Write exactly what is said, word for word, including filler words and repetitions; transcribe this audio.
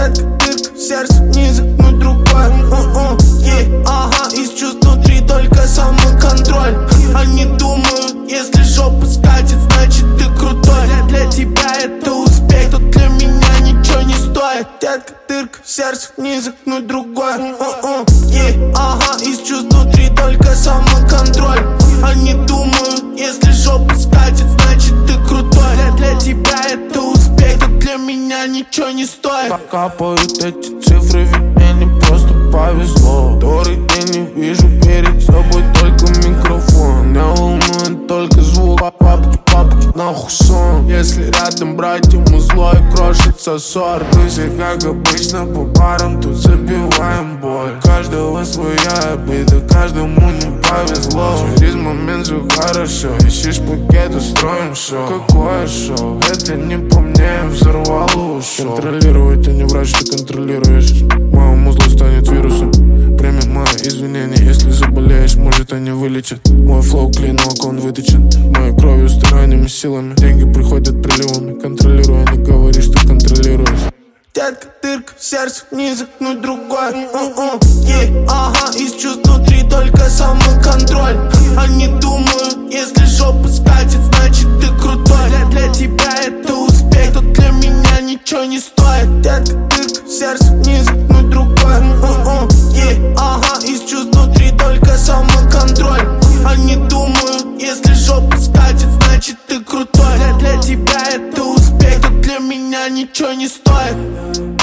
Детка, дырка в сердце, не загнуть другой. uh-uh, yeah, ага, из чувств внутри только самоконтроль. Они думают, если жопа скачет, значит ты крутой. Для, для тебя это успех, тут для меня ничего не стоит. Детка, дырка в сердце, не загнуть другой. uh-uh, yeah, ага, из чувств внутри только самоконтроль. Они думают, если жопа скачет, значит ты крутой. Для, для тебя это успех, тут для меня ничего не стоит. Капают эти цифры, ведь мне не просто повезло. Второй день не вижу перед собой только микрофон. Меня волнует только звук, папки, папки, нахуй сон. Если рядом брать ему зло и крошится ссор. Мы все как обычно по парам тут забиваем боль. У каждого своя обида, каждому не повезло. Через момент все хорошо, ищешь пакет, устроим шоу. Какое шоу? Это не по мне, взорвал и ушел. Контролировать, а не врач, ты контролируешь. Моему зло станет вирусом. Прими мои извинения, если заболеешь, может они вылечат. Мой флоу клинок, он выточен моей кровью, стараниями, силами. Деньги приходят приливами. Контролируй, а не говори, что контролируешь. Детка, дырка в сердце, не загнуть другой. uh-uh, yeah, ага, из чувств внутри только самоконтроль. Они думают, если жопа скачет, значит ты крутой. Для, для тебя это успех, тут для меня ничего не стоит. Детка, дырка в сердце, не загнуть другой. uh-uh, yeah, ага, из чувств внутри только самоконтроль. Они думают, если жопа скачет, значит ты крутой. Для, для тебя это успех, тут для меня ничего не стоит.